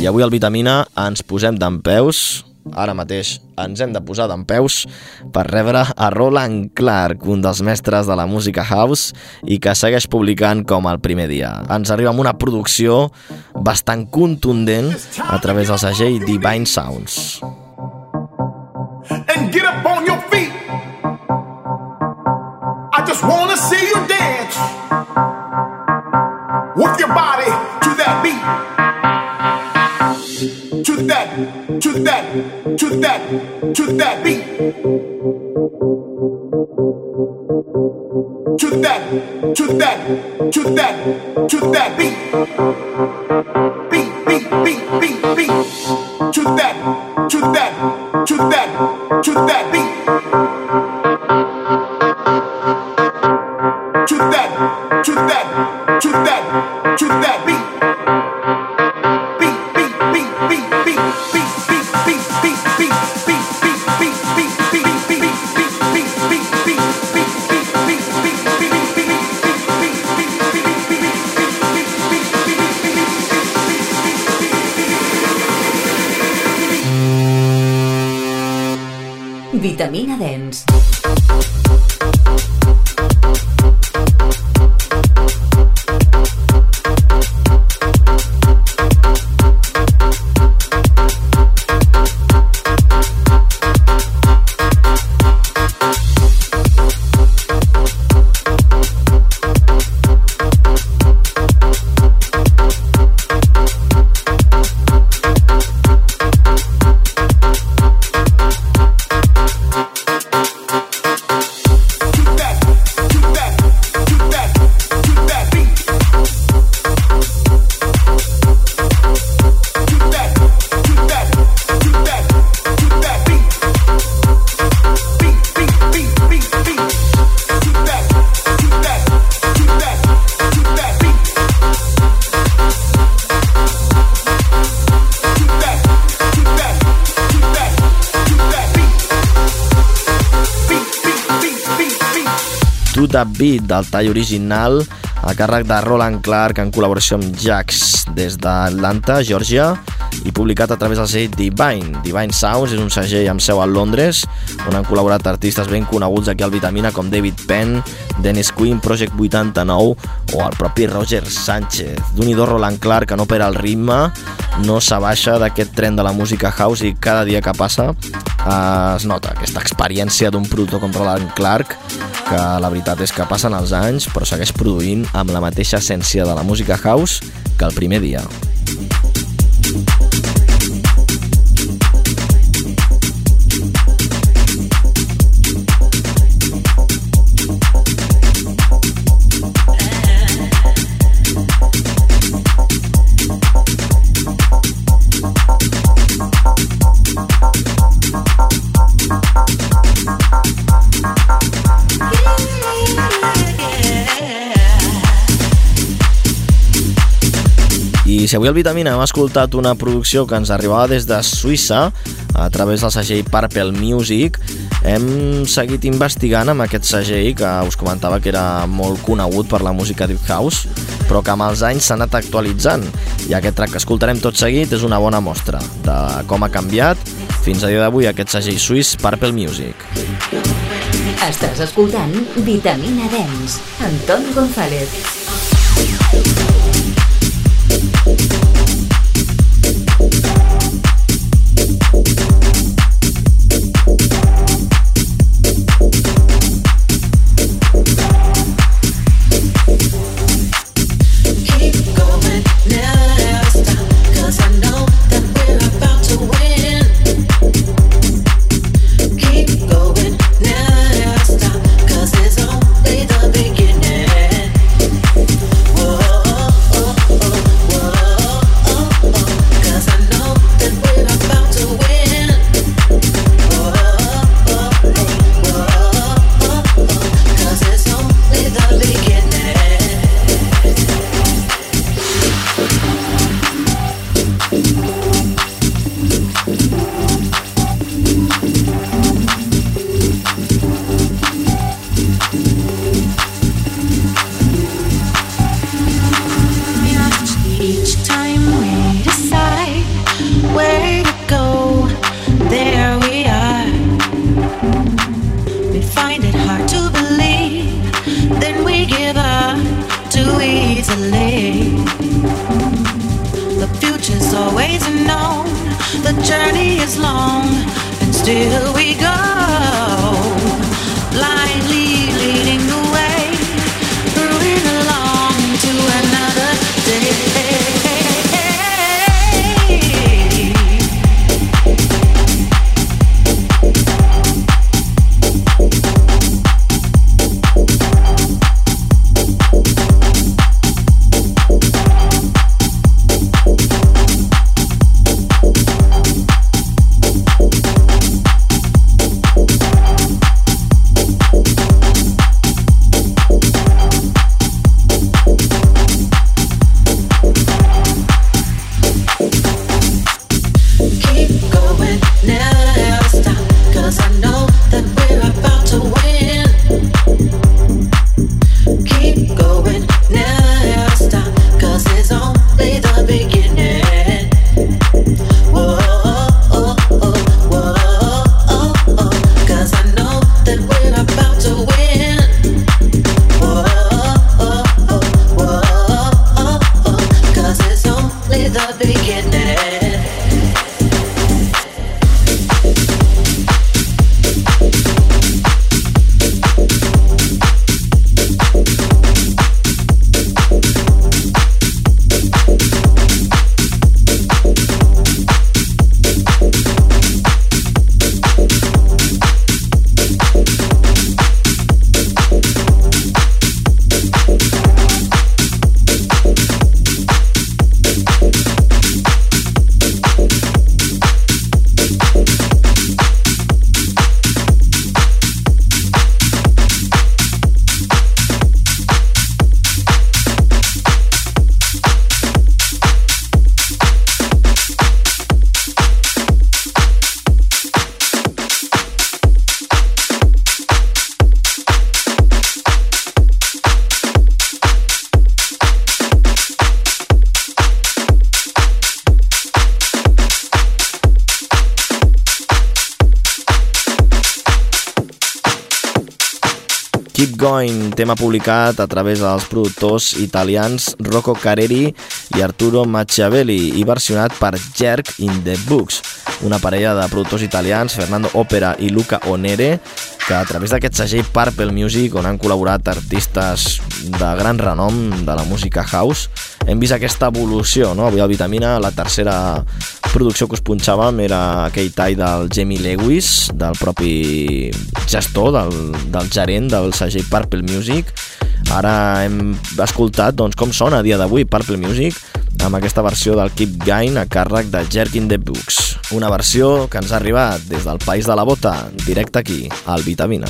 I avui al Vitamina ens posem dempeus, ara mateix ens hem de posar dempeus per rebre a Roland Clark, un dels mestres de la música house i que segueix publicant com el primer dia. Ens arriba amb una producció bastant contundent a través del segell Divine Sounds. And get up on your feet. I just wanna see you dance with your body to that beat. To that beat. To that beat. To that beat. To that beat. Beat, beat, beat, beat, beat. To that beat. To that beat. To that beat. To that beat. To that beat. To that beat. To that beat. To that beat. Vitamina Dance. That Beat del tall original a càrrec de Roland Clark en col·laboració amb Jax des d'Atlanta, Georgia, i publicat a través del segell Divine. Divine Sounds és un segell amb seu a Londres on han col·laborat artistes ben coneguts aquí al Vitamina com David Penn, Dennis Quinn, Project 89 o el propi Roger Sánchez. D'un-i-do Roland Clark que no perd el ritme, no s'abaixa d'aquest tren de la música house i cada dia que passa es nota aquesta experiència d'un productor com Roland Clark, que la veritat és que passen els anys però segueix produint amb la mateixa essència de la música house que el primer dia. I si avui al Vitamina hem escoltat una producció que ens arribava des de Suïssa a través del segell Purple Music, hem seguit investigant amb aquest segell que us comentava que era molt conegut per la música Deep House, però que amb els anys s'ha anat actualitzant, i aquest track que escoltarem tot seguit és una bona mostra de com ha canviat fins a dia d'avui aquest segell suís Purple Music. Estàs escoltant Vitamina Dance, Antonio González. Cause it's only the beginning. Whoa. which is always known. The journey is long, and still we go, blindly leading the way, moving along to another day. Keep Going, tema publicat a través dels productors italians Rocco Careri i Arturo Machiavelli i versionat per Jerk in the Books, una parella de productors italians, Fernando Opera i Luca Onere, que a través d'aquest segell Purple Music, on han col·laborat artistes de gran renom de la música house, hem vist aquesta evolució, no? Avui al Vitamina la tercera producció que us punxàvem era aquell tall del Jamie Lewis, del propi gestor, del gerent del segell Purple Music. Ara hem escoltat doncs, com sona a dia d'avui Purple Music amb aquesta versió del Keep Going a càrrec de Jerk in the Books, una versió que ens ha arribat des del País de la Bota, directe aquí, al Vitamina.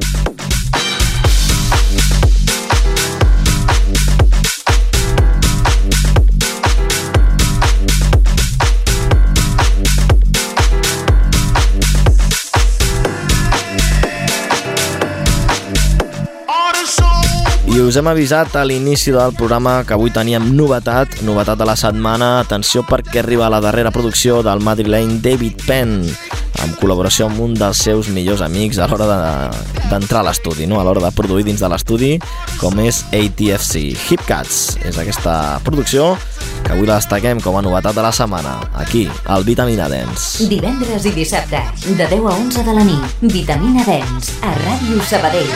I us hem avisat a l'inici del programa que avui teníem novetat de la setmana. Atenció perquè arriba la darrera producció del madrileny David Penn, amb col·laboració amb un dels seus millors amics a l'hora d'entrar a l'estudi, no? A l'hora de produir dins de l'estudi, com és ATFC. Hip Cats és aquesta producció que avui la destaquem com a novetat de la setmana, aquí, al Vitamina Dance. Divendres i dissabte, de 10 a 11 de la nit, Vitamina Dance, a Ràdio Sabadell.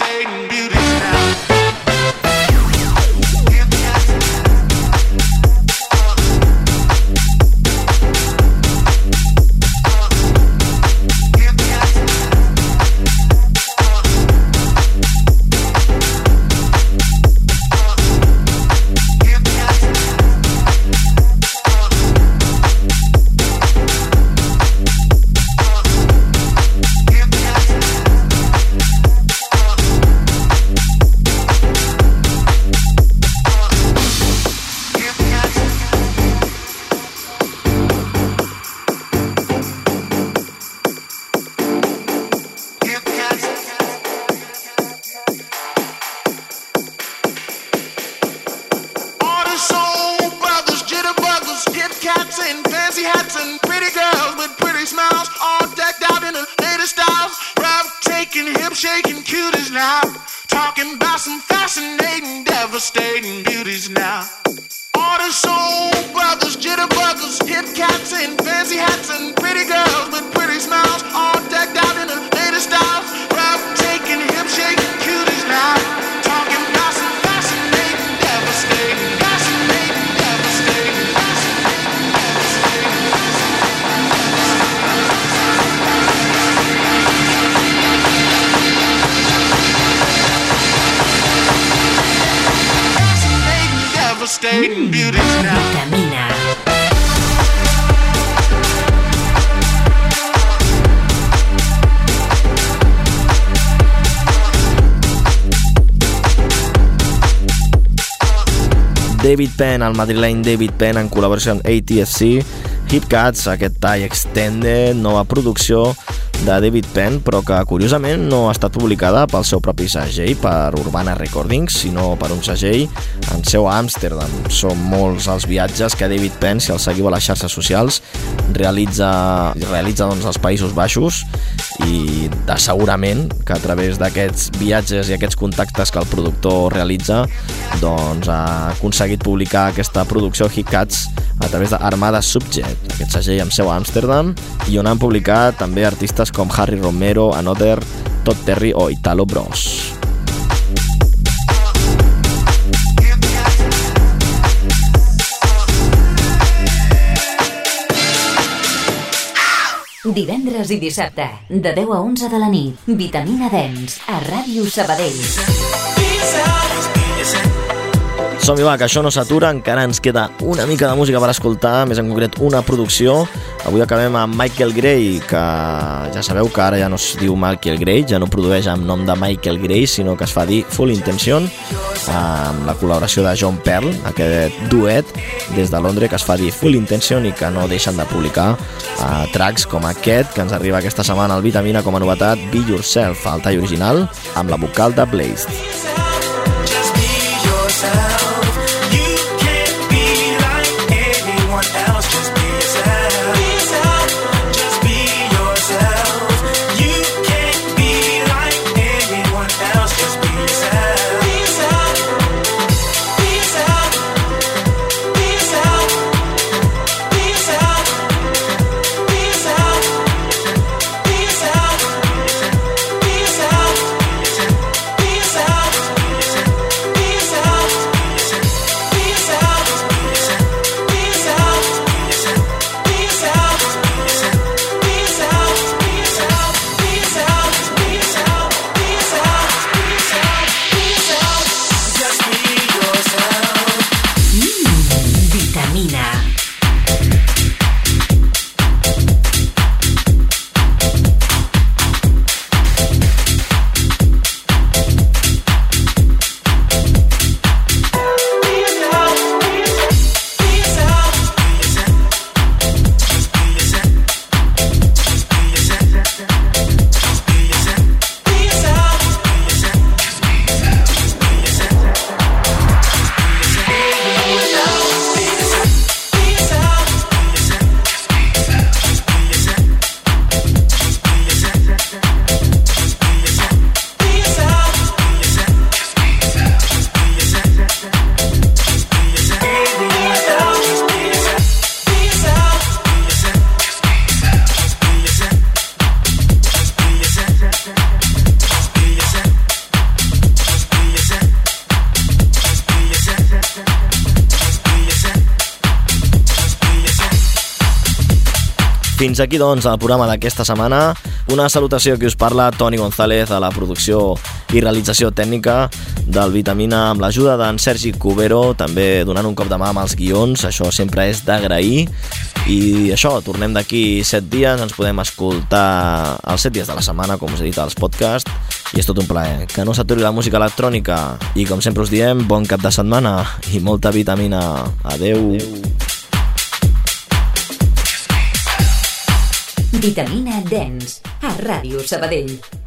Shaking cuties now, talking about some fascinating, devastating beauties now. All the soul brothers. buggers, jitterbuggers, hip cats in fancy hats and pretty girls with pretty smiles, all decked out in the latest styles. Breathtaking, hip-shaking cuties now, talking about some fascinating, devastating, fascinating, devastating, fascinating, devastating beauties now. Vitamina. David Penn, el madrileny David Penn, en col·laboració amb ATFC, Hip Cats, aquest tall extended, nova producció de David Penn, però que curiosament no ha estat publicada pel seu propi segell, per Urbana Recordings, sinó per un segell en seu a Amsterdam. Són molts els viatges que David Penn, si el seguiu a les xarxes socials, realitza doncs, als Països Baixos, i segurament que a través d'aquests viatges i aquests contactes que el productor realitza, doncs ha aconseguit publicar aquesta producció Hip Cats a través d'Armada Subject, aquest segell amb seu a Amsterdam, i on han publicat també artistes com Harry Romero, Another, Todd Terry o Italo Bros. Divendres i dissabte, de 10 a 11 de la nit, Vitamina Dance, a Ràdio Sabadell. Som-hi, va, que això no s'atura, encara ens queda una mica de música per escoltar, més en concret una producció. Avui acabem amb Michael Gray, que ja sabeu que ara ja no es diu Michael Gray, ja no produeix amb nom de Michael Gray, sinó que es fa dir Full Intention, amb la col·laboració de John Pearl, aquest duet des de Londres que es fa dir Full Intention i que no deixen de publicar tracks com aquest, que ens arriba aquesta setmana al Vitamina com a novetat, Be Yourself, el tall original, amb la vocal de Blaze. Fins aquí, doncs, el programa d'aquesta setmana. Una salutació que us parla, Toni González, a la producció i realització tècnica del Vitamina, amb l'ajuda d'en Sergi Cubero, també donant un cop de mà amb els guions. Això sempre és d'agrair. I això, tornem d'aquí 7 dies, ens podem escoltar els 7 dies de la setmana, com us he dit, als podcasts, i és tot un plaer. Que no s'aturi la música electrònica. I com sempre us diem, bon cap de setmana i molta vitamina. Adeu. Vitamina Dance, a Ràdio Sabadell.